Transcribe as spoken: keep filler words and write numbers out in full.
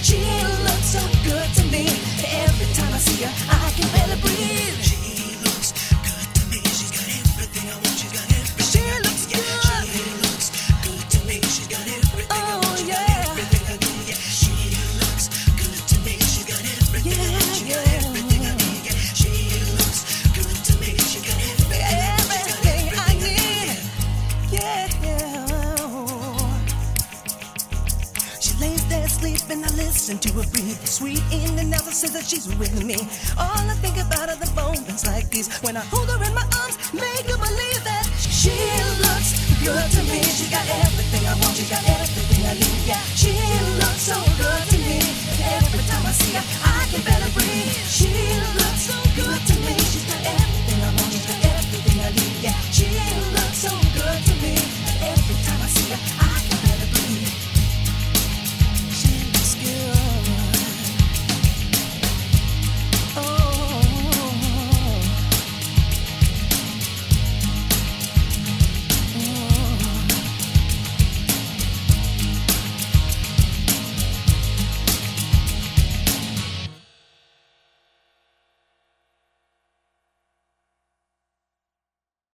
She looks so good to me. Every time I see her, I can barely breathe. She looks good to me. She's got everything I want. She's got everything. She looks good. She looks good to me. She's got everything I want. She's got everything I need. Yeah. She looks good to me. She's got everything I want. She got everything I need. Yeah. She looks good to me. She got everything, everything I need. Yeah. She lays there sleeping. I listen to her breathe. Sweet in and out, says that she's with me. All I think about are the moments like these when I hold her in my arms, make her believe that she looks good to me. She got everything I want. She got everything I need. Yeah, she looks so good to me. Every time I see her, I can